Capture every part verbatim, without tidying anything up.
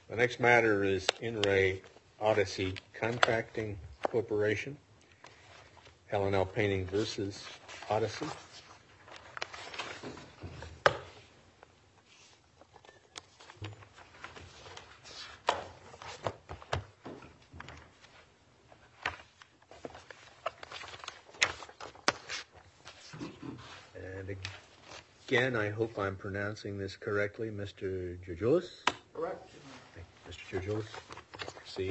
The next matter is In Re Odyssey Contracting Corporation, L and L Painting versus Odyssey. And again, I hope I'm pronouncing this correctly, Mister Georgioulis? Correct. Mister Georgioulis, proceed.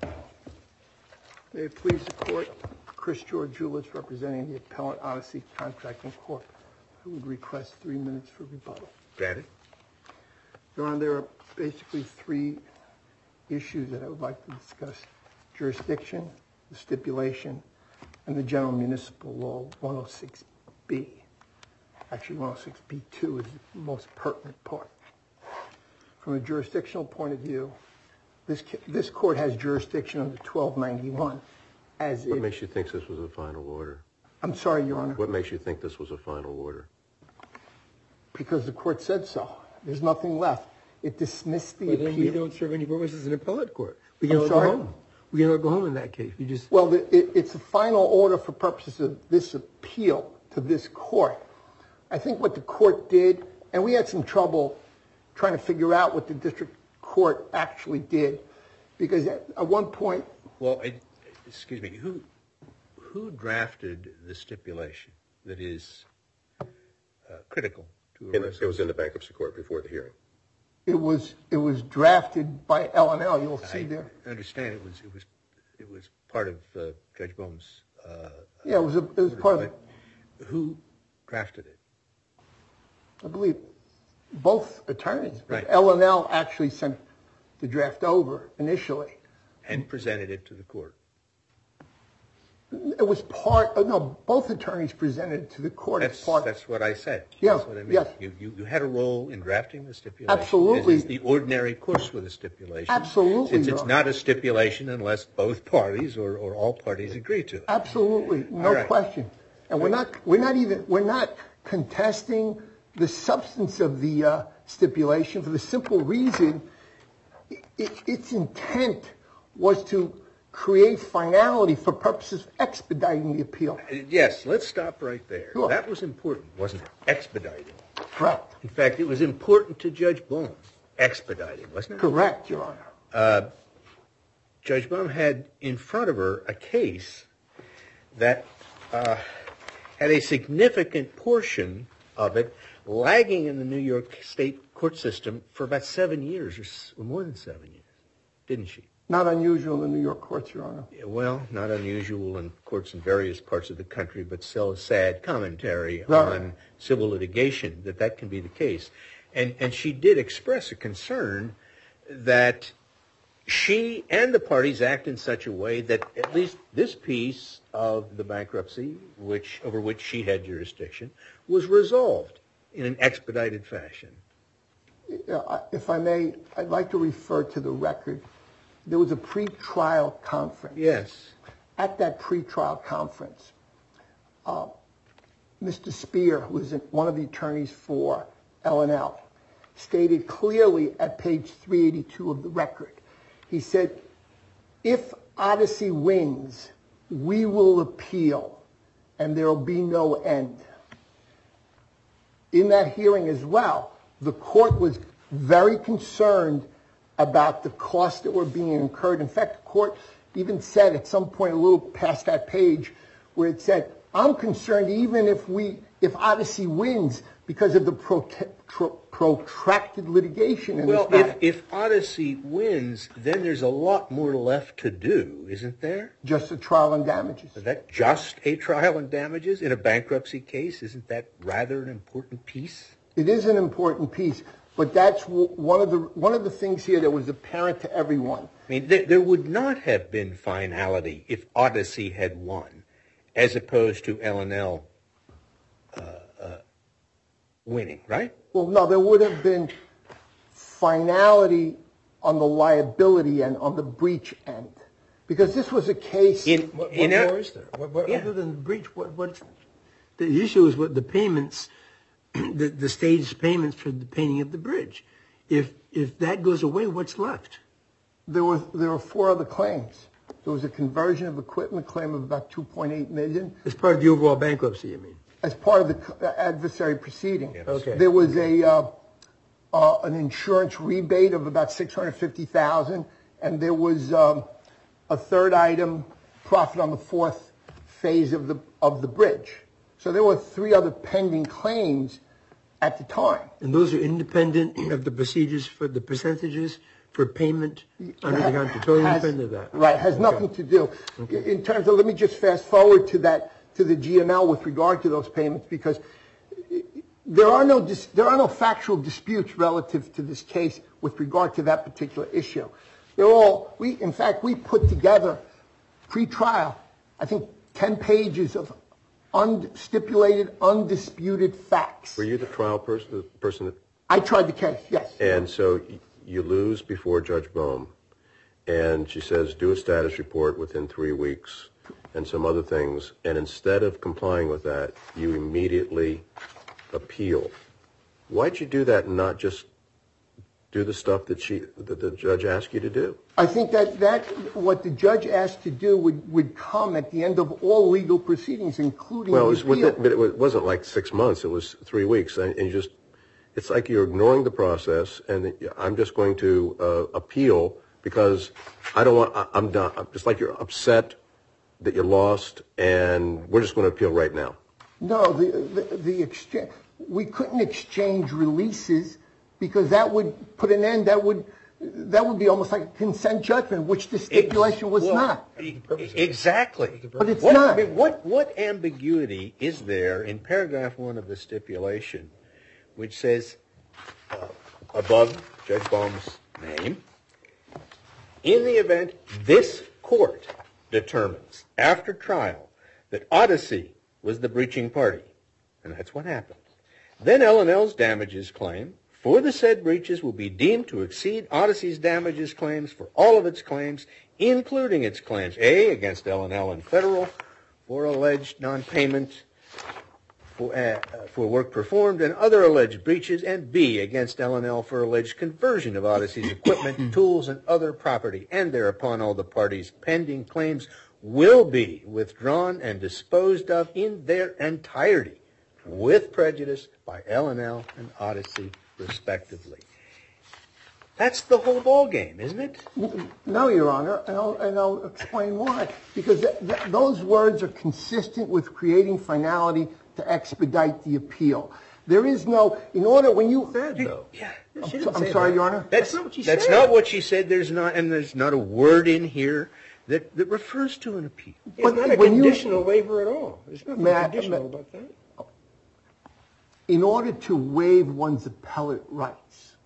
May it please the court, Chris Georgioulis representing the appellant Odyssey Contracting Corp. I would request three minutes for rebuttal. Granted. Your Honor, there are basically three issues that I would like to discuss. Jurisdiction, the stipulation, and the general municipal law one oh six B. Actually, one oh six B two is the most pertinent part. From a jurisdictional point of view, this this court has jurisdiction under twelve ninety-one. As what it, makes you think this was a final order? I'm sorry, Your Honor. What makes you think this was a final order? Because the court said so. There's nothing left. It dismissed the well, appeal. Then we don't serve any purpose as an appellate court. We can I'm all sorry? go home. We can all go home in that case. We just well, the, it, it's a final order for purposes of this appeal to this court. I think what the court did, and we had some trouble trying to figure out what the district court actually did, because at, at one point, well, I, excuse me, who who drafted the stipulation that is uh, critical to a In the, it was in the bankruptcy court before the hearing. It was it was drafted by L and L. You'll see I there. understand it was it was it was part of uh, Judge Bohm's. Uh, yeah, it was a, it was part of. Who drafted it? I believe both attorneys. Right. L and L actually sent the draft over initially. And presented it to the court. It was part, oh, no, both attorneys presented it to the court That's, as part. that's what I said. Yeah, That's what I mean. yes. You, you, you had a role in drafting the stipulation. Absolutely. As is the ordinary course with a stipulation. Absolutely, Since Your it's Honor. not a stipulation unless both parties or, or all parties agree to it. Absolutely, no All right. question. And we're not, we're not even, we're not contesting the substance of the uh, stipulation for the simple reason it, its intent was to create finality for purposes of expediting the appeal. Yes, let's stop right there. Sure. That was important, wasn't it? Expediting. Correct. In fact, it was important to Judge Bohm. Expediting, wasn't it? Correct, Your Honor. Uh, Judge Bohm had in front of her a case that uh, had a significant portion of it lagging in the New York State court system for about seven years, or, s- or more than seven years, didn't she? Not unusual in the New York courts, Your Honor. Yeah, well, not unusual in courts in various parts of the country, but still a sad commentary Right. on civil litigation that that can be the case. And and she did express a concern that she and the parties act in such a way that at least this piece of the bankruptcy, which over which she had jurisdiction, was resolved in an expedited fashion. Yeah, I- If I may, I'd like to refer to the record. There was a pre-trial conference. Yes. At that pre-trial conference, uh, Mister Spear, who was one of the attorneys for L and L, stated clearly at page three eighty-two of the record, he said, if Odyssey wins, we will appeal and there will be no end. In that hearing as well, the court was very concerned about the costs that were being incurred. In fact, the court even said at some point a little past that page where it said, I'm concerned even if we, if Odyssey wins because of the prote- tro- protracted litigation in Well, this matter. if, if Odyssey wins, then there's a lot more left to do, isn't there? Just a trial and damages. Is that just a trial and damages in a bankruptcy case? Isn't that rather an important piece? It is an important piece, but that's w- one of the one of the things here that was apparent to everyone. I mean, there, there would not have been finality if Odyssey had won, as opposed to L and L uh, uh, winning, right? Well, no, there would have been finality on the liability end, on the breach end, because this was a case. In, what, what in more a, is there? What, what, Yeah. Other than the breach, what, what's the issue is what the payments, the, the staged payments for the painting of the bridge. if if that goes away, what's left? There was there were four other claims. There was a conversion of equipment claim of about two point eight million dollars. As part of the overall bankruptcy, you mean? As part of the adversary proceeding. Yes. Okay. There was a uh, uh, an insurance rebate of about six hundred fifty thousand dollars, and there was um, a third item, profit on the fourth phase of the of the bridge. So there were three other pending claims at the time. And those are independent of the procedures for the percentages for payment under the contract. Totally Has- independent of that. Right, has Okay. nothing to do. In terms of, let me just fast forward to that, to the G M L with regard to those payments, because there are no dis, there are no factual disputes relative to this case with regard to that particular issue. They're all, we, in fact, we put together pre-trial, I think, ten pages of unstipulated, undisputed facts. Were you the trial person, the person that, I tried the case, yes. and so y- you lose before Judge Bohm, and she says, do a status report within three weeks and some other things, and instead of complying with that, you immediately appeal. Why'd you do that and not just do the stuff that she, that the judge asked you to do? I think that, that what the judge asked to do would, would come at the end of all legal proceedings, including Well, it the was appeal. within, but it wasn't like six months. It was three weeks, and, and you just, it's like you're ignoring the process, and I'm just going to uh, appeal because I don't want. I, I'm done. It's like you're upset that you lost, and we're just going to appeal right now. No, the, the, the exchange, we couldn't exchange releases because that would put an end, that would, that would be almost like a consent judgment, which the stipulation was Well, not. e- Exactly. But it's what, not. I mean, what, what ambiguity is there in paragraph one of the stipulation, which says, uh, above Judge Baum's name, in the event this court determines after trial that Odyssey was the breaching party, and that's what happened, then L and L's damages claim for the said breaches will be deemed to exceed Odyssey's damages claims for all of its claims, including its claims, A, against L and L in federal for alleged non-payment for, uh, for work performed and other alleged breaches, and B, against L and L for alleged conversion of Odyssey's equipment, tools, and other property, and thereupon all the parties' pending claims will be withdrawn and disposed of in their entirety with prejudice by L and L and Odyssey, respectively. That's the whole ball game, isn't it? No, Your Honor, and I'll, and I'll explain why. Because th- th- those words are consistent with creating finality to expedite the appeal. There is no, in order, when you... Said, though. Yeah. I'm, She didn't I'm say sorry, that. Your Honor. That's, not what she that's said. not what she said. There's not, and there's not a word in here that, that refers to an appeal. It's But not a when you- conditional waiver at all. There's nothing May I- conditional may- about that. In order to waive one's appellate rights,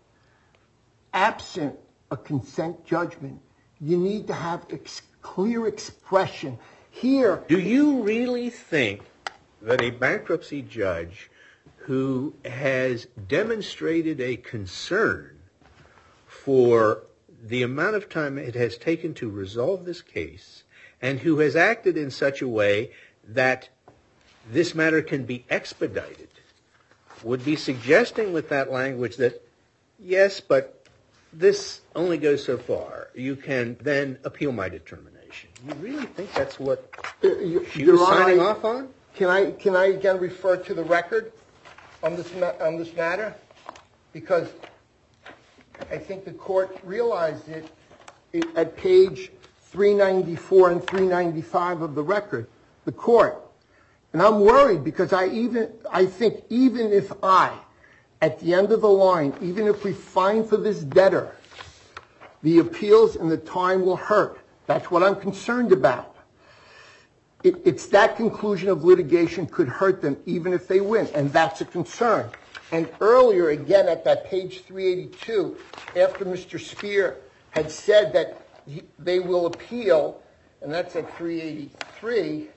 absent a consent judgment, you need to have ex- clear expression. Here, Do you really think that a bankruptcy judge who has demonstrated a concern for the amount of time it has taken to resolve this case and who has acted in such a way that this matter can be expedited would be suggesting with that language that, yes, but this only goes so far. You can then appeal my determination. You really think that's what uh, you- she Your was Honor, signing I- off on? Can I, can I again refer to the record on this, ma- on this matter? Because I think the court realized it, it at page three ninety-four and three ninety-five of the record. The court, and I'm worried because I even, I think even if I, at the end of the line, even if we find for this debtor, the appeals and the time will hurt. That's what I'm concerned about. It, it's that conclusion of litigation could hurt them even if they win, and that's a concern. And earlier, again, at that page three eighty-two, after Mister Spear had said that he, they will appeal, and that's at three eighty-three.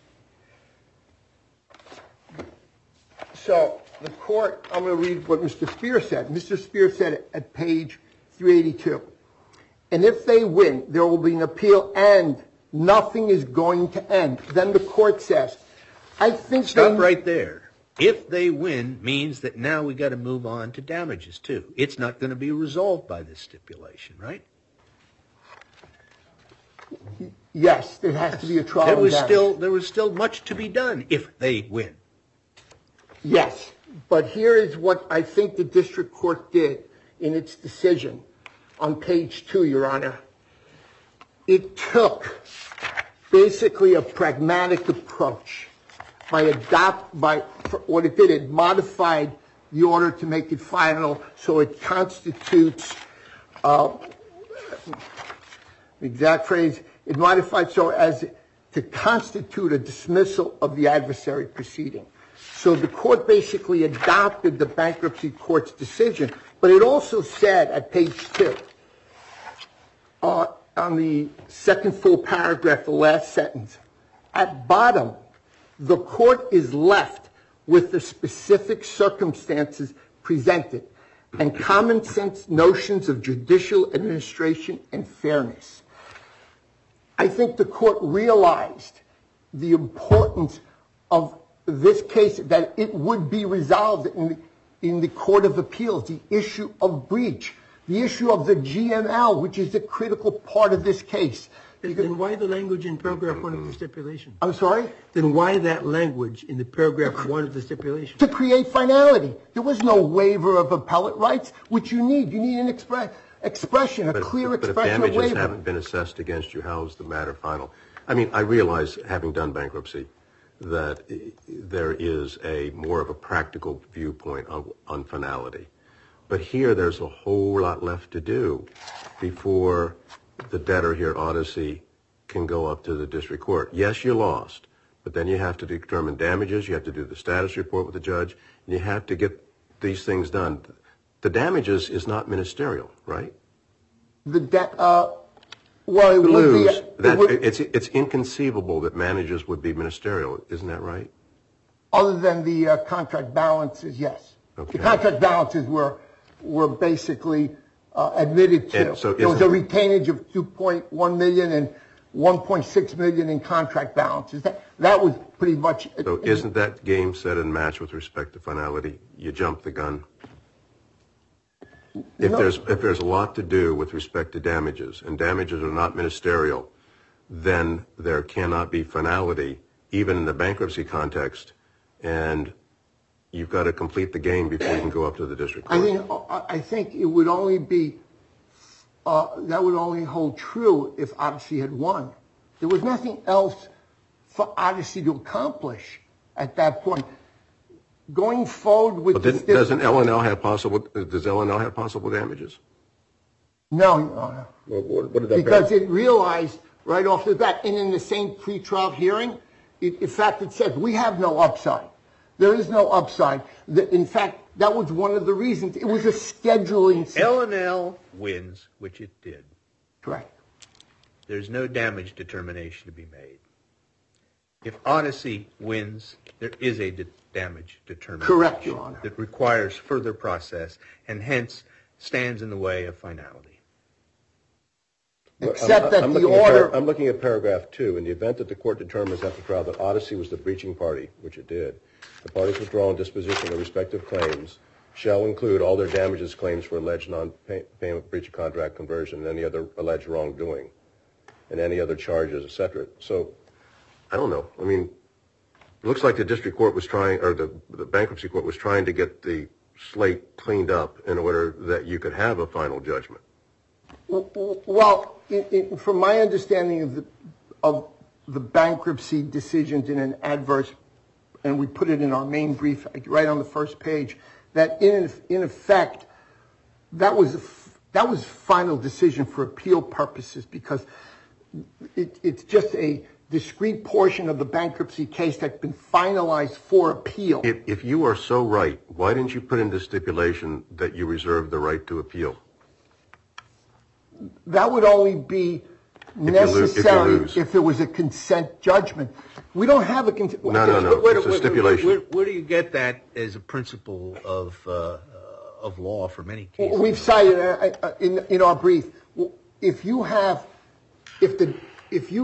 So the court, I'm going to read what Mister Spear said. Mister Spear said at page three eighty-two, and if they win, there will be an appeal and nothing is going to end. Then the court says, I think Stop they- right there. if they win means that now we got to move on to damages too. It's not going to be resolved by this stipulation, right? Yes, there has to be a trial. There was damage. still there was still much to be done if they win. Yes, but here is what I think the district court did in its decision on page two, Your Honor. It took basically a pragmatic approach by adopt by what it did. It modified the order to make it final, so it constitutes. Uh, the exact phrase it modified so as to constitute a dismissal of the adversary proceeding. So the court basically adopted the bankruptcy court's decision, but it also said at page two, uh, on the second full paragraph, the last sentence, at bottom, the court is left with the specific circumstances presented and common sense notions of judicial administration and fairness. I think the court realized the importance of this case, that it would be resolved in the, in the Court of Appeals, the issue of breach, the issue of the G M L, which is a critical part of this case. Then why the language in paragraph one of the stipulation? I'm sorry? Then why that language in the paragraph one of the stipulation? To create finality. There was no waiver of appellate rights, which you need. You need an express, expression, a but, clear but expression if of damages waiver. haven't been assessed against you, how is the matter final? I mean, I realize, having done bankruptcy, that there is a more of a practical viewpoint on, on finality. But here there's a whole lot left to do before the debtor here, Odyssey, can go up to the district court. Yes, you lost, but then you have to determine damages, you have to do the status report with the judge, and you have to get these things done. The damages is not ministerial, right? The de- uh, well, it would lose, be. It that, would, it's, it's inconceivable that managers would be ministerial, isn't that right? Other than the uh, contract balances, yes. Okay. The contract balances were were basically uh, admitted to. And so there was a isn't- retainage of two point one million and one point six million in contract balances. That that was pretty much. So isn't that game set and match with respect to finality? You jump the gun. If No. there's if there's a lot to do with respect to damages, and damages are not ministerial, then there cannot be finality, even in the bankruptcy context, and you've got to complete the game before you can go up to the district court. I think I think it would only be uh, that would only hold true if Odyssey had won. There was nothing else for Odyssey to accomplish at that point. Going forward with But this, didn't, doesn't L and L have possible? Does L and L have possible damages? no, Your Honor. Well, what, what did that Because it realized right off the bat, and in the same pretrial hearing, it, in fact, it says we have no upside. There is no upside. The, in fact, that was one of the reasons. It was a scheduling. L and L wins, which it did. Correct. There's no damage determination to be made. If Odyssey wins, there is a de- damage determination. Correct, Your Honor. That requires further process and hence stands in the way of finality. Except I'm, that I'm the looking at order. par- I'm looking at paragraph two. In the event that the court determines after trial that Odyssey was the breaching party, which it did, the parties withdrawn disposition of their respective claims shall include all their damages claims for alleged non-payment, breach of contract, conversion, and any other alleged wrongdoing, and any other charges, et cetera. So, I don't know. I mean, it looks like the district court was trying, or the, the bankruptcy court was trying to get the slate cleaned up in order that you could have a final judgment. Well, in, in, from my understanding of the of the bankruptcy decisions in an adverse, and we put it in our main brief right on the first page, that in in effect, that was a, that was final decision for appeal purposes because it, it's just a discrete portion of the bankruptcy case that's been finalized for appeal. If, if you are so right, why didn't you put in the stipulation that you reserve the right to appeal? That would only be lo- necessary if if, you lose. there was a consent judgment. We don't have a consent. No, no, no. Where, It's a where- stipulation. Where, where do you get that as a principle of uh, of law for many cases? We've cited uh, uh, in in our brief. If you have, if the if you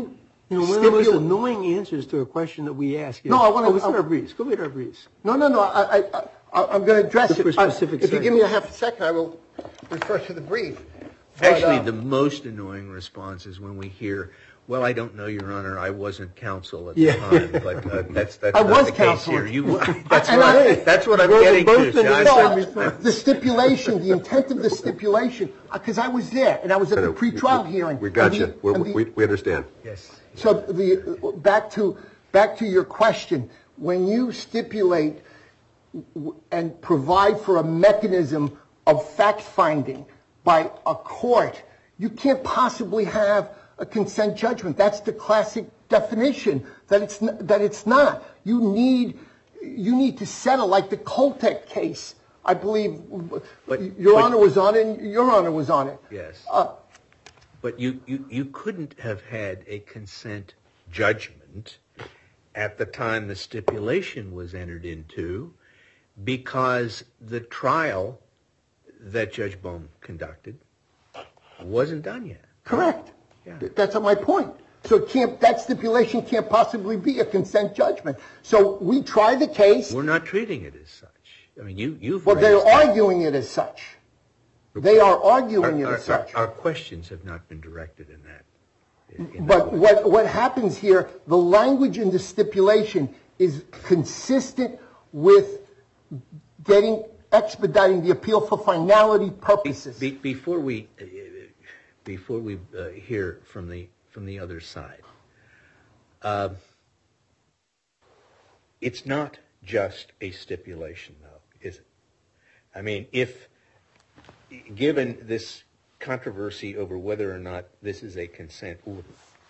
You know, one of the most Stipul- annoying answers to a question that we ask is, No, I wanna- oh, it's I- our briefs. Go get our briefs. No, no, no, I, I, I, I'm going to address Look for it. I- specific If you give sites. me a half a second, I will refer to the brief. But, Actually, uh, the most annoying response is when we hear, well, I don't know, Your Honor, I wasn't counsel at the Yeah. time, but uh, that's, that's I not was the case counsel. here. You, that's And what, I- that's what I'm Both- getting both to. in the John. No, response. the stipulation, the intent of the stipulation, because I was there, and I was at the pretrial hearing. We got and you. the- We're- and the- We we understand. Yes. So the, back to, back to your question, when you stipulate w- and provide for a mechanism of fact-finding by a court, you can't possibly have a consent judgment. That's the classic definition, that it's, n- that it's not. You need, you need to settle, like the Coltec case, I believe, But- Your but- Honor was on it, and Your Honor was on it. Yes. Uh, But you, you, you couldn't have had a consent judgment at the time the stipulation was entered into because the trial that Judge Bohm conducted wasn't done yet. Correct. Yeah. Th- That's my point. So it can't, that stipulation can't possibly be a consent judgment. So we try the case, We're not treating it as such. I mean, you, you've well, they're raised that. arguing it as such. They are arguing it Our, as our, such. our questions have not been directed in that. in- in that But way. what, what happens here, the language in the stipulation is consistent with getting, expediting the appeal for finality purposes. Be, before we, uh, before we uh, hear from the from the other side, uh, it's not just a stipulation, though, is it? I mean, if given this controversy over whether or not this is a consent order,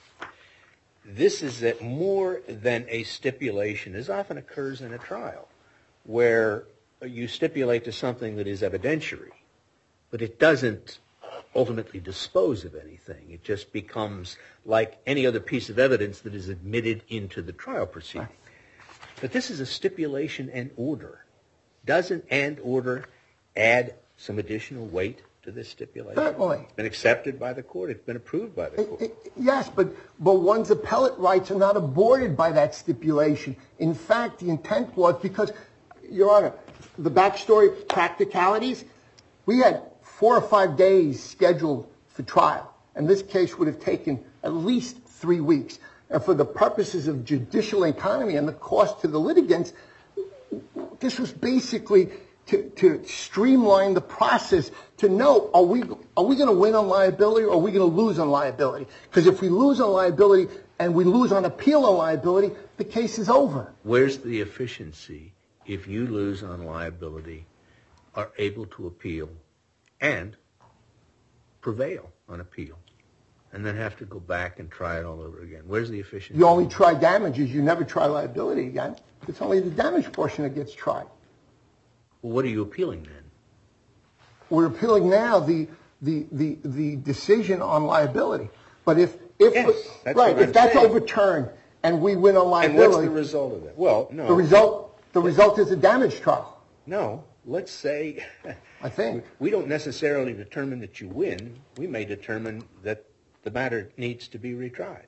this is that more than a stipulation, as often occurs in a trial, where you stipulate to something that is evidentiary, but it doesn't ultimately dispose of anything. It just becomes like any other piece of evidence that is admitted into the trial proceeding. But this is a stipulation and order. Doesn't and order add some additional weight to this stipulation? Certainly. It's been accepted by the court. It's been approved by the court. It- it- Yes, but, but one's appellate rights are not aborted by that stipulation. In fact, the intent was because, Your Honor, the backstory, practicalities, we had four or five days scheduled for trial, and this case would have taken at least three weeks. And for the purposes of judicial economy and the cost to the litigants, this was basically to, to streamline the process to know, are we, are we going to win on liability or are we going to lose on liability? Because if we lose on liability and we lose on appeal on liability, the case is over. Where's the efficiency if you lose on liability, are able to appeal, and prevail on appeal, and then have to go back and try it all over again? Where's the efficiency? You only try damages, you never try liability again. It's only the damage portion that gets tried. Well, what are you appealing then? We're appealing now the, the, the, the decision on liability. But if, if, Yes, that's right, what if I'm that's saying. overturned and we win on And liability. what's the result of that? Well, no. The result, the result is a damage trial, No, let's say I think. we don't necessarily determine that you win. We may determine that the matter needs to be retried.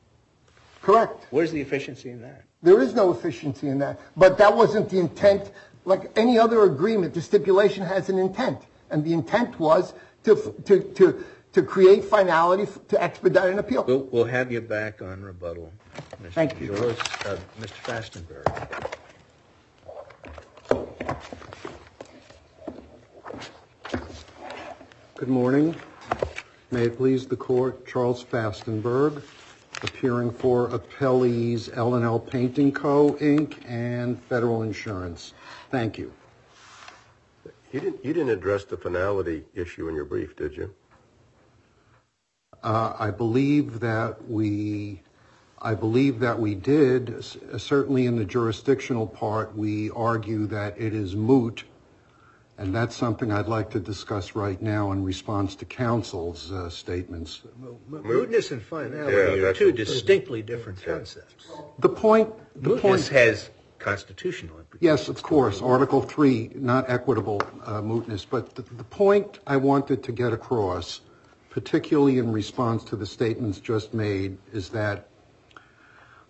Correct. Where's the efficiency in that? There is no efficiency in that. But that wasn't the intent. Like any other agreement, the stipulation has an intent. And the intent was to, to, to, to create finality, to expedite an appeal. We'll, we'll have you back on rebuttal, Mister Thank you. Gillis. Uh, Mister Fastenberg. Good morning. May it please the court, Charles Fastenberg, appearing for Appellees L and L Painting Co., Incorporated and Federal Insurance. Thank you. You didn't, you didn't address the finality issue in your brief, did you? Uh, I believe that we, I believe that we did. S- Certainly in the jurisdictional part, we argue that it is moot, and that's something I'd like to discuss right now in response to counsel's uh, statements. Mootness and finality Yeah, are that's two what- distinctly different concepts. The point, the Mootness point. has constitutional implications. Yes, of course, Article three, not equitable uh, mootness. But the, the point I wanted to get across, particularly in response to the statements just made, is that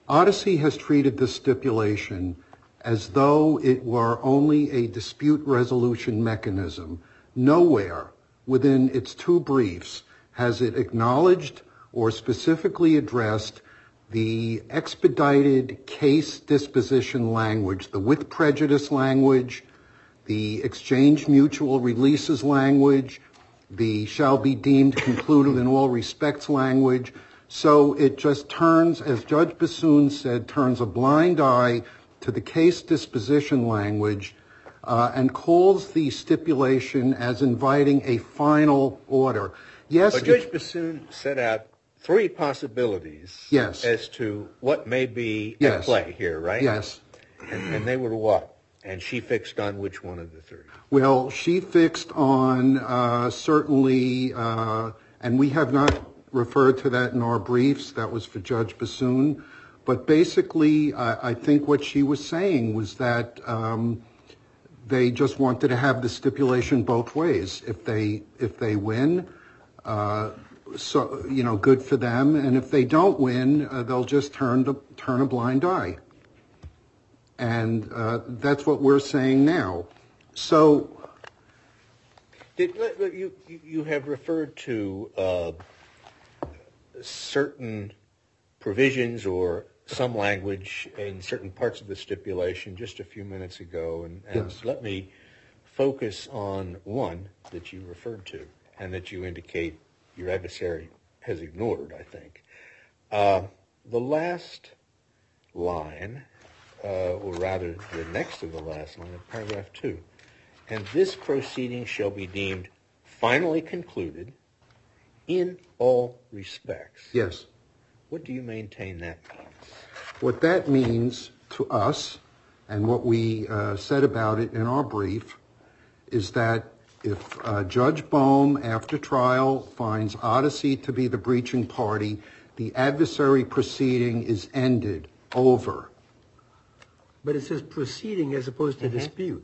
Odyssey has treated this stipulation as though it were only a dispute resolution mechanism. Nowhere within its two briefs has it acknowledged or specifically addressed the expedited case disposition language, the with prejudice language, the exchange mutual releases language, the shall be deemed concluded in all respects language. So it just turns, as Judge Bassoon said, turns a blind eye to the case disposition language uh, and calls the stipulation as inviting a final order. Yes, but Judge Bassoon set out three possibilities yes. as to what may be yes. at play here, right? Yes. And, and they were what? And she fixed on which one of the three? Well, she fixed on uh, certainly, uh, and we have not referred to that in our briefs. That was for Judge Bassoon. But basically, I, I think what she was saying was that um, they just wanted to have the stipulation both ways. If they if they win, uh, so you know, good for them. And if they don't win, uh, they'll just turn to, turn a blind eye. And uh, that's what we're saying now. So, Did, you you have referred to uh, certain provisions or some language in certain parts of the stipulation just a few minutes ago, and, and yes. let me focus on one that you referred to and that you indicate your adversary has ignored, I think. Uh, the last line, uh, or rather the next to the last line of paragraph two, and this proceeding shall be deemed finally concluded in all respects. Yes. What do you maintain that means? What that means to us, and what we uh, said about it in our brief, is that if uh, Judge Bohm, after trial, finds Odyssey to be the breaching party, the adversary proceeding is ended, over. But it says proceeding as opposed to Mm-hmm. dispute.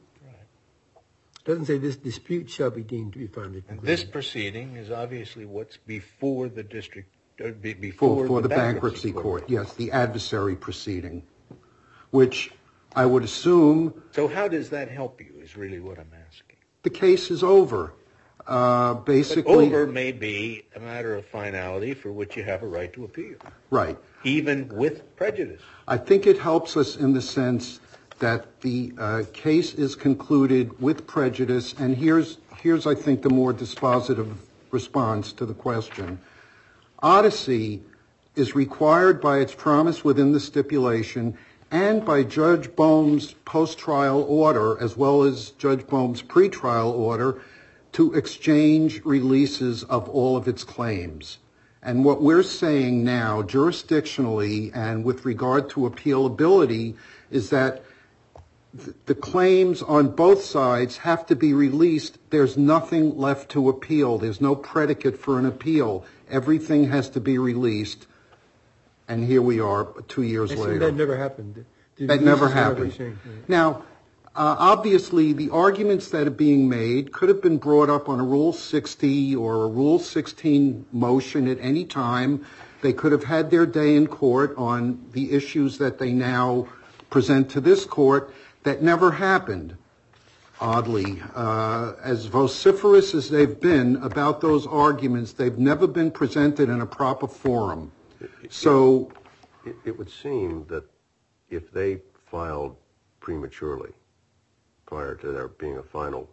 It doesn't say this dispute shall be deemed to be finally And concluded. this proceeding is obviously what's before the district, uh, be, before For, for the, the bankruptcy court, yes, the adversary proceeding, which I would assume So how does that help you is really what I'm asking. the case is over. Uh, But basically, over may be a matter of finality for which you have a right to appeal, right. even with prejudice. I think it helps us in the sense that the uh, case is concluded with prejudice, and here's, here's, I think, the more dispositive response to the question. Odyssey is required by its promise within the stipulation and by Judge Bohm's post-trial order, as well as Judge Bohm's pre-trial order, to exchange releases of all of its claims. And what we're saying now, jurisdictionally and with regard to appealability, is that th- the claims on both sides have to be released. There's nothing left to appeal. There's no predicate for an appeal. Everything has to be released. And here we are two years I see later. that never happened. The That never releases are happened. changed. Now, uh, obviously, the arguments that are being made could have been brought up on a Rule sixty or a Rule sixteen motion at any time. They could have had their day in court on the issues that they now present to this court. That never happened, oddly. Uh, as vociferous as they've been about those arguments, they've never been presented in a proper forum. So It, it would seem that if they filed prematurely prior to there being a final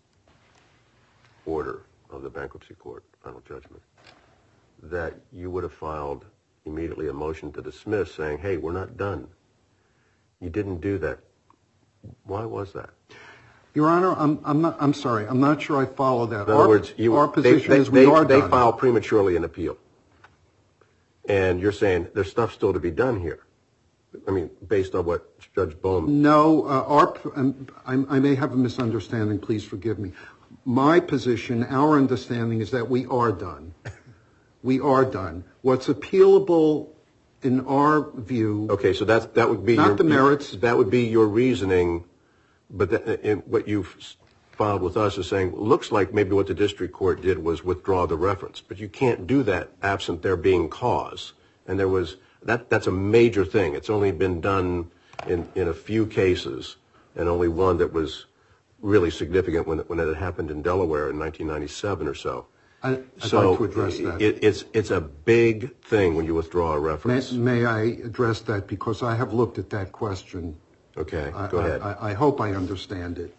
order of the bankruptcy court, final judgment, that you would have filed immediately a motion to dismiss saying, hey, we're not done. You didn't do that. Why was that? Your Honor, I'm, I'm not. I'm sorry. I'm not sure I follow that. In other our, words, you, our position they, they, is we they, are they done. filed prematurely an appeal, and you're saying there's stuff still to be done here. I mean, based on what Judge Bohm. No, uh, our. Um, I, I may have a misunderstanding. Please forgive me. My position, our understanding, is that we are done. We are done. What's appealable, in our view. Okay, so that's that would be Not your, the merits. That would be your reasoning, but the, in what you've filed with us is saying looks like maybe what the district court did was withdraw the reference, but you can't do that absent there being cause. And there was that that's a major thing. It's only been done in, in a few cases, and only one that was really significant when it, when it happened in Delaware in nineteen ninety-seven or so. I, I'd so like to address that. It, it's it's a big thing when you withdraw a reference. May, may I address that, because I have looked at that question. Okay, I, go ahead. I, I hope I understand it.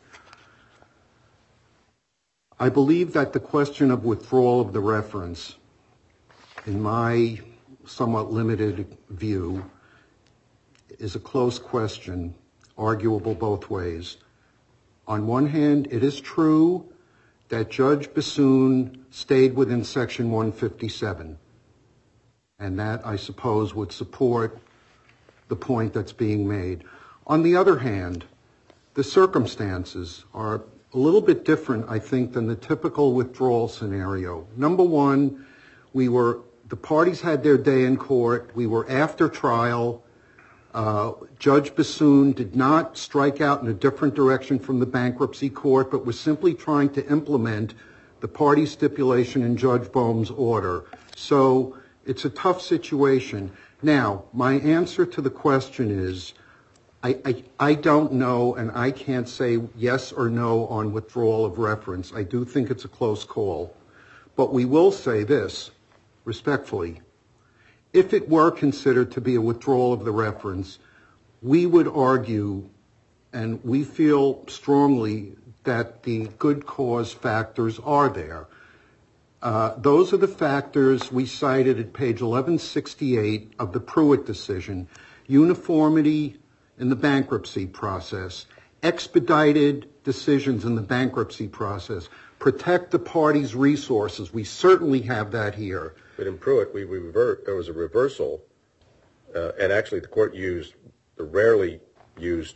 I believe that the question of withdrawal of the reference, in my somewhat limited view, is a close question, arguable both ways. On one hand, it is true that Judge Bassoon stayed within Section one fifty-seven, and that, I suppose, would support the point that's being made. On the other hand, the circumstances are a little bit different, I think, than the typical withdrawal scenario. Number one, we were, the parties had their day in court. We were after trial. Uh, Judge Bassoon did not strike out in a different direction from the bankruptcy court, but was simply trying to implement the party stipulation in Judge Boehm's order. So it's a tough situation. Now, my answer to the question is, I, I, I don't know, and I can't say yes or no on withdrawal of reference. I do think it's a close call. But we will say this, respectfully. If it were considered to be a withdrawal of the reference, we would argue, and we feel strongly, that the good cause factors are there. Uh, those are the factors we cited at page eleven sixty-eight of the Pruitt decision. Uniformity in the bankruptcy process, expedited decisions in the bankruptcy process, protect the party's resources. We certainly have that here. But in Pruitt, we, we revert, there was a reversal, uh, and actually the court used the rarely used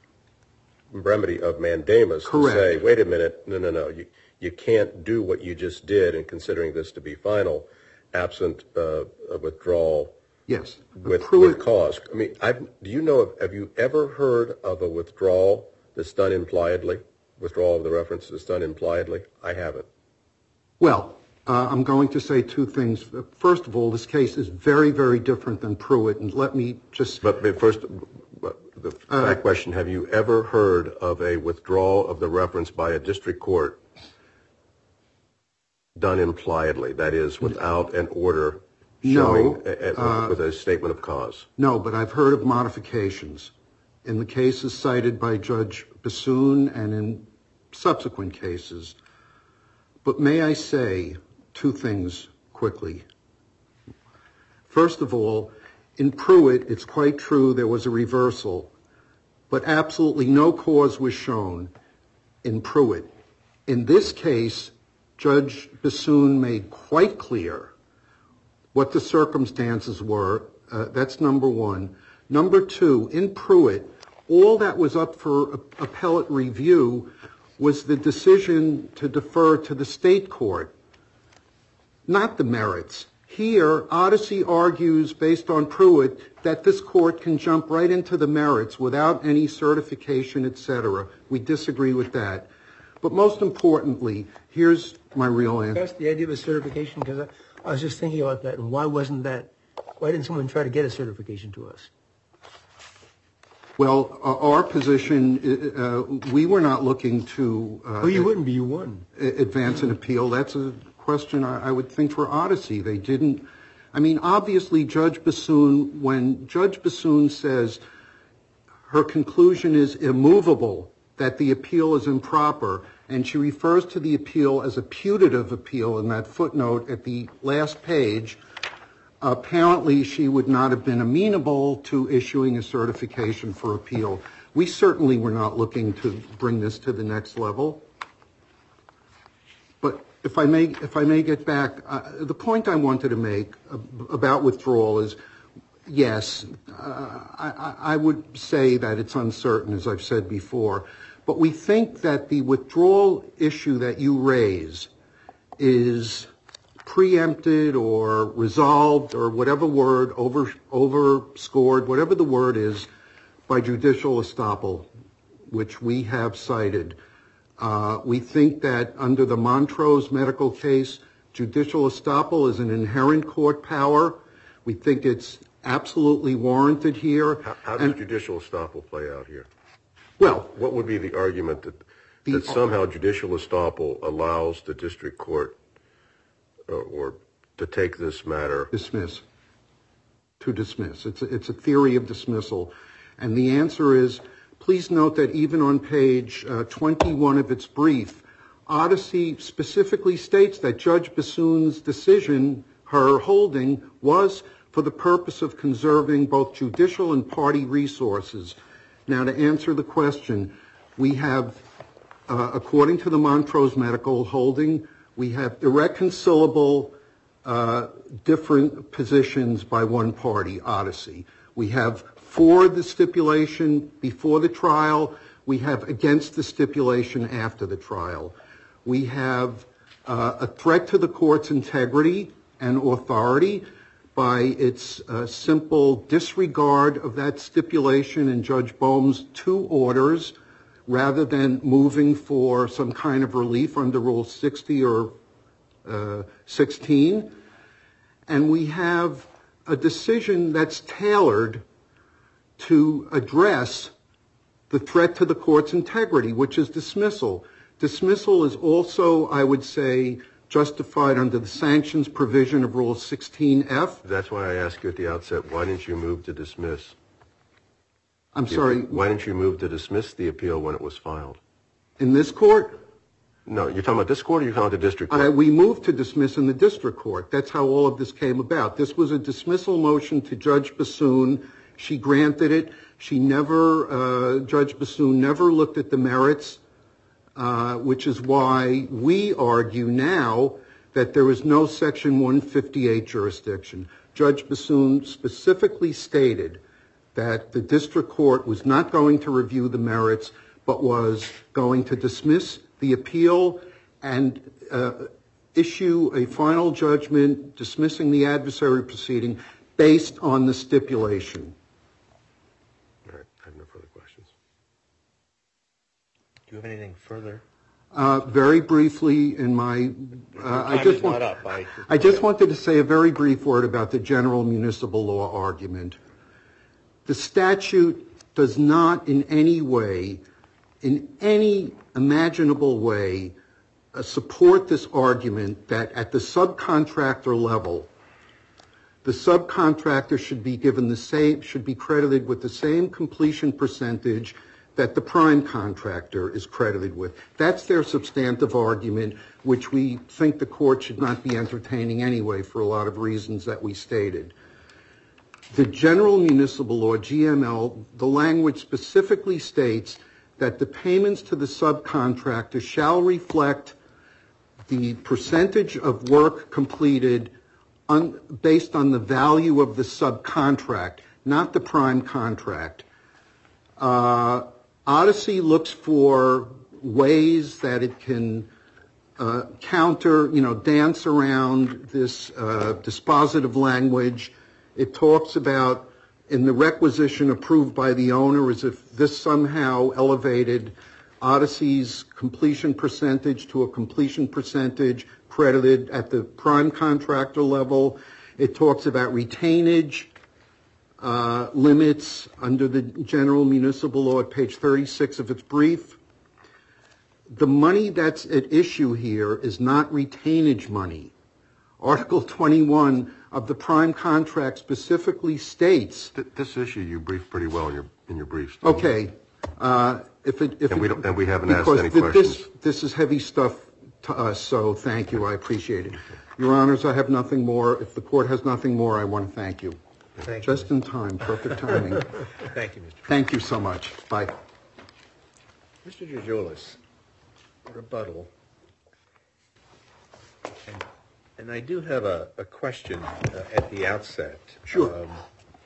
remedy of mandamus Correct. to say, wait a minute, no, no, no, you, you can't do what you just did in considering this to be final, absent uh, a withdrawal Yes. with, Pruitt, with cause. I mean, I've, do you know, of, have you ever heard of a withdrawal that's done impliedly, withdrawal of the reference that's done impliedly? I haven't. Well, uh, I'm going to say two things. First of all, this case is very, very different than Pruitt, and let me just... But, but first, the Uh, fact question, have you ever heard of a withdrawal of the reference by a district court done impliedly, that is, without an order showing No, a, a, uh, with a statement of cause? No, but I've heard of modifications in the cases cited by Judge Bassoon and in subsequent cases. But may I say two things quickly. First of all, in Pruitt, it's quite true there was a reversal, but absolutely no cause was shown in Pruitt. In this case, Judge Bassoon made quite clear what the circumstances were. Uh, that's number one. Number two, in Pruitt, all that was up for appellate review was the decision to defer to the state court, not the merits. Here, Odyssey argues, based on Pruitt, that this court can jump right into the merits without any certification, et cetera. We disagree with that. But most importantly, here's my real answer. That's the idea of a certification, because I, I was just thinking about that, and why wasn't that, why didn't someone try to get a certification to us? Well, uh, our position, uh, we were not looking to uh, Oh, you wouldn't be, you won. advance an appeal. That's a question I, I would think for Odyssey. They didn't. I mean, obviously, Judge Bassoon, when Judge Bassoon says her conclusion is immovable, that the appeal is improper, and she refers to the appeal as a putative appeal in that footnote at the last page, apparently she would not have been amenable to issuing a certification for appeal. We certainly were not looking to bring this to the next level. But if I may, if I may get back, uh, the point I wanted to make uh, about withdrawal is, yes, uh, I, I would say that it's uncertain, as I've said before, but we think that the withdrawal issue that you raise is preempted or resolved or whatever word, over overscored, whatever the word is, by judicial estoppel, which we have cited. Uh, we think that under the Montrose medical case, judicial estoppel is an inherent court power. We think it's absolutely warranted here. How, how does judicial estoppel play out here? Well, what would be the argument that, the, that somehow judicial estoppel allows the district court uh, or to take this matter? Dismiss. To dismiss. It's a, it's a theory of dismissal. And the answer is, please note that even on page uh, twenty-one of its brief, Odyssey specifically states that Judge Bassoon's decision, her holding, was for the purpose of conserving both judicial and party resources. Now, to answer the question, we have, uh, according to the Montrose Medical holding, we have irreconcilable uh, different positions by one party, Odyssey. We have for the stipulation before the trial. We have against the stipulation after the trial. We have uh, a threat to the court's integrity and authority by its uh, simple disregard of that stipulation in Judge Boehm's two orders, rather than moving for some kind of relief under Rule sixty or uh, sixteen. And we have a decision that's tailored to address the threat to the court's integrity, which is dismissal. Dismissal is also, I would say, justified under the sanctions provision of Rule sixteen F. That's why I asked you at the outset, why didn't you move to dismiss? I'm sorry. Why didn't you move to dismiss the appeal when it was filed? In this court? No, you're talking about this court or you're talking about the district court? Uh, we moved to dismiss in the district court. That's how all of this came about. This was a dismissal motion to Judge Bassoon. She granted it. She never, uh, Judge Bassoon never looked at the merits, uh, which is why we argue now that there is no Section one fifty-eight jurisdiction. Judge Bassoon specifically stated that the district court was not going to review the merits, but was going to dismiss the appeal and uh, issue a final judgment dismissing the adversary proceeding based on the stipulation. All right, I have no further questions. Do you have anything further? Uh, very briefly, in my, uh, I just want, up, I, I just wanted to say a very brief word about the general municipal law argument. The statute does not in any way, in any imaginable way, uh, support this argument that at the subcontractor level, the subcontractor should be given the same, should be credited with the same completion percentage that the prime contractor is credited with. That's their substantive argument, which we think the court should not be entertaining anyway for a lot of reasons that we stated. The general municipal law, G M L, the language specifically states that the payments to the subcontractor shall reflect the percentage of work completed on, based on the value of the subcontract, not the prime contract. Uh, Odyssey looks for ways that it can uh, counter, you know, dance around this uh, dispositive language. It talks about in the requisition approved by the owner as if this somehow elevated Odyssey's completion percentage to a completion percentage credited at the prime contractor level. It talks about retainage uh, limits under the general municipal law at page thirty-six of its brief. The money that's at issue here is not retainage money. Article twenty-one of the prime contract specifically states. This issue you briefed pretty well in your in your briefs. Okay, uh, if it if and we it, don't, and we haven't asked any th- questions. This this is heavy stuff to us, so thank you. I appreciate it. Your Honors, I have nothing more. If the court has nothing more, I want to thank you. Thank Just you. in time, perfect timing. Thank you, Mister Thank you so much. Bye. Mister Georgoulis, rebuttal. And, and I do have a, a question uh, at the outset. Sure. Um,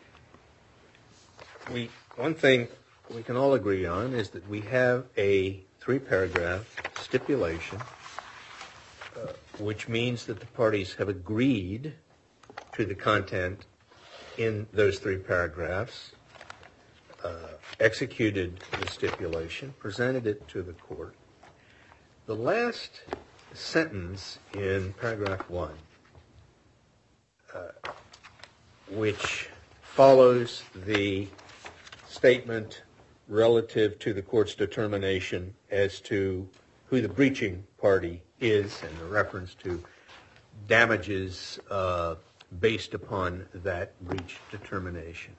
we one thing we can all agree on is that we have a three-paragraph stipulation, uh, which means that the parties have agreed to the content in those three paragraphs, uh, executed the stipulation, presented it to the court. The last sentence in paragraph one, uh, which follows the statement relative to the court's determination as to who the breaching party is and the reference to damages uh, based upon that breach determination.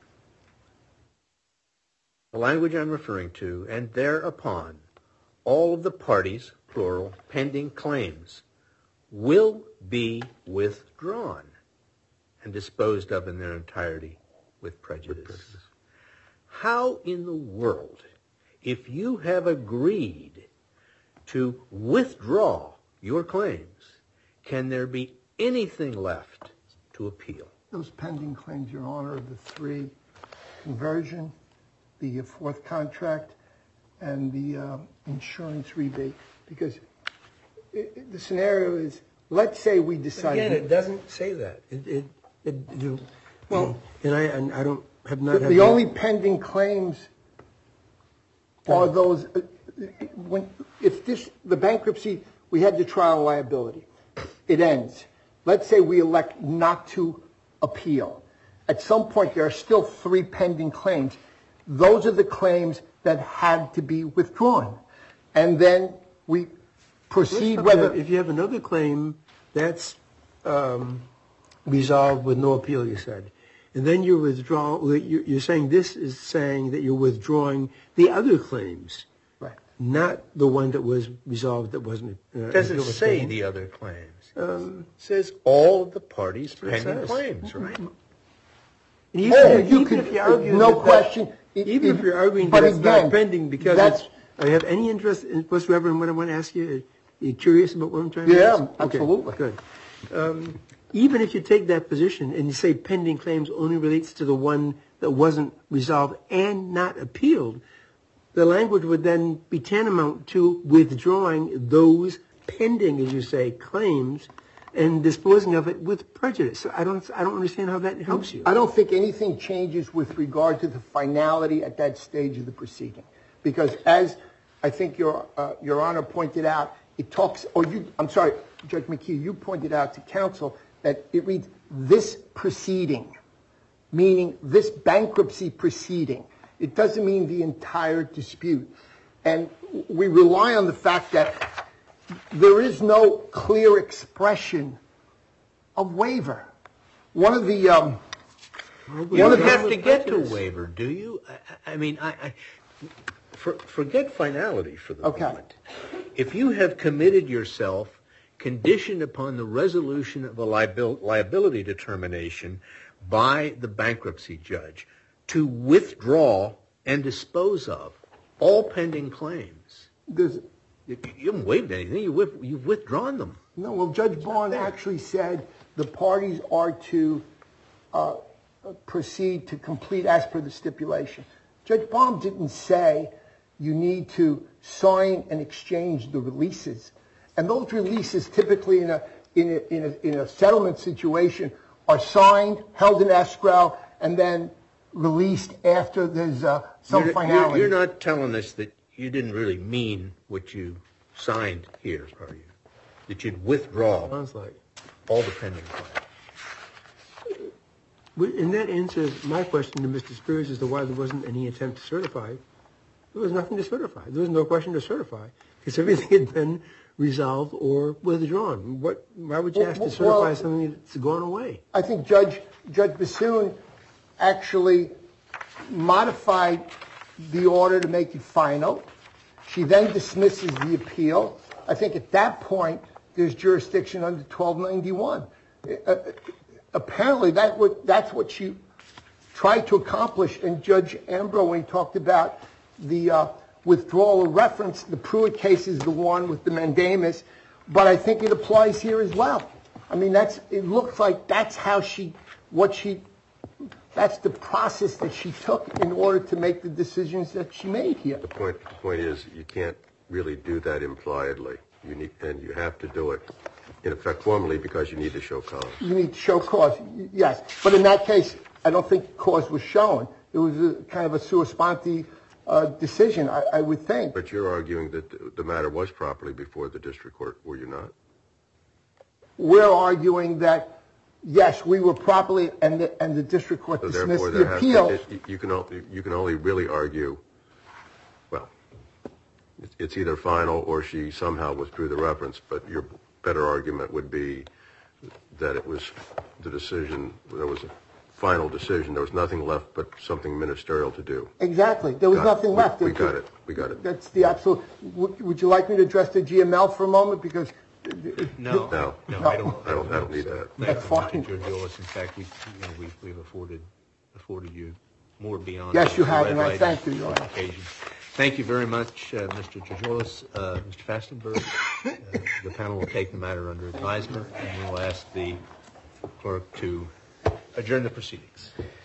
The language I'm referring to, and thereupon, all of the parties, plural, pending claims will be withdrawn and disposed of in their entirety with prejudice. With prejudice. How in the world, if you have agreed to withdraw your claims, can there be anything left to appeal? Those pending claims, Your Honor, are the three: conversion, the fourth contract, and the uh, insurance rebate. Because it, it, the scenario is, let's say we decide. Again, it doesn't say that. It, it, it you, well, and I and I don't have not. The, have the that. only pending claims are those uh, when if this the bankruptcy, we had the trial liability. It ends. Let's say we elect not to appeal. At some point, there are still three pending claims. Those are the claims that had to be withdrawn, and then we proceed whether. If you have another claim, that's um, resolved with no appeal. You said, and then you withdraw. You're saying this is saying that you're withdrawing the other claims, right? Not the one that was resolved that wasn't. Uh, Does it was say pending. the other claims? Um, It says all of the parties' what it pending says. claims, right? And even, Oh, if, you even could- if you argue no that that- question. It- even it- if you're arguing but that it's again, not pending because that's- it's, I have any interest in whatsoever in what I want to ask you. Are you curious about what I'm trying to Yeah, ask? Okay, absolutely. good. Um, even if you take that position and you say pending claims only relates to the one that wasn't resolved and not appealed, the language would then be tantamount to withdrawing those pending, as you say, claims and disposing of it with prejudice. So I don't, I don't understand how that helps you. I don't think anything changes with regard to the finality at that stage of the proceeding, because as I think your uh, Your Honor pointed out, it talks. Or you, I'm sorry, Judge McKee, you pointed out to counsel that it reads this proceeding, meaning this bankruptcy proceeding. It doesn't mean the entire dispute, and we rely on the fact that there is no clear expression of waiver. One of the um, You don't have to get to waiver, do you? I, I mean, I, I for, forget finality for the Okay. moment. If you have committed yourself, conditioned upon the resolution of a liabil- liability determination by the bankruptcy judge to withdraw and dispose of all pending claims, there's you, you haven't waived anything. You with, you've withdrawn them. no. Well, Judge Bond actually said the parties are to uh, proceed to complete as per the stipulation. Judge Bond didn't say you need to sign and exchange the releases, and those releases typically in a in a, in a, in a settlement situation are signed, held in escrow, and then released after there's uh, some You're, finality. you're, you're not telling us that you didn't really mean what you signed here, are you? That you'd withdraw Sounds like. all the pending claims. And that answers my question to Mister Spears as to why there wasn't any attempt to certify. There was nothing to certify. There was no question to certify because everything had been resolved or withdrawn. What? Why would you Well, ask to well, certify well, something that's gone away? I think Judge Judge Bassoon actually modified the order to make it final. She then dismisses the appeal. I think at that point there's jurisdiction under twelve ninety-one. Uh, apparently that what that's what she tried to accomplish. And Judge Ambrose, when he talked about the uh, withdrawal of reference, the Pruitt case is the one with the mandamus, but I think it applies here as well. I mean, that's it looks like that's how she, what she, that's the process that she took in order to make the decisions that she made here. The point, the point is you can't really do that impliedly. You need, and you have to do it, in effect, formally because you need to show cause. You need to show cause, yes. But in that case, I don't think cause was shown. It was a, kind of a sua sponte uh, decision, I, I would think. But you're arguing that the, the matter was properly before the district court, were you not? We're arguing that Yes, we were properly, and the, and the district court So dismissed therefore, the there has appeal. to, it, you can only, you can only really argue, well, it's- it's either final or she somehow withdrew the reference, but your better argument would be that it was the decision, there was a final decision, there was nothing left but something ministerial to do. Exactly. There was Got it. nothing We- left. we got it. We got it. That's the absolute. Would, would you like me to address the G M L for a moment? Because No, No. no, I don't. I don't, I don't need that. That's Thank you, fine. Mister Georgioulas. In fact, we, you know, we've, we've afforded, afforded you more beyond. Yes, you the have, red and I light thank you, Your on Honor. occasion. Thank you very much, uh, Mister Georgioulas. Uh, Mister Fastenberg, uh, the panel will take the matter under advisement, and we'll ask the clerk to adjourn the proceedings.